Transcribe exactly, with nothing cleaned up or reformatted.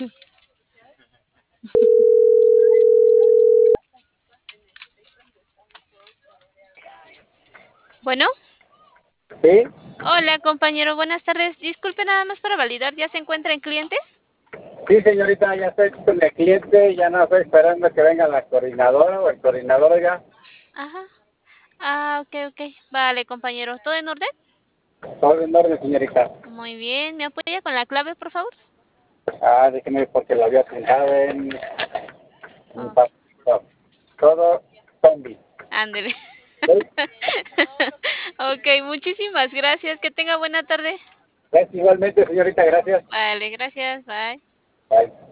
Bueno, ¿Sí? hola compañero, buenas tardes. Disculpe nada más para validar, ¿ya se encuentra en cliente? Sí, señorita, ya estoy con el cliente, ya no estoy esperando que venga la coordinadora o el coordinador, ya. Ajá. Ah, ok, ok. Vale, compañero. ¿Todo en orden? Todo en orden, señorita. Muy bien. ¿Me apoya con la clave, por favor? Ah, déjeme porque lo había apuntado en mi Ok. papel. Todo zombie. Ándele. ¿Sí? Ok, muchísimas gracias. Que tenga buena tarde. Es igualmente, señorita, gracias. Vale, gracias. Bye. Bye.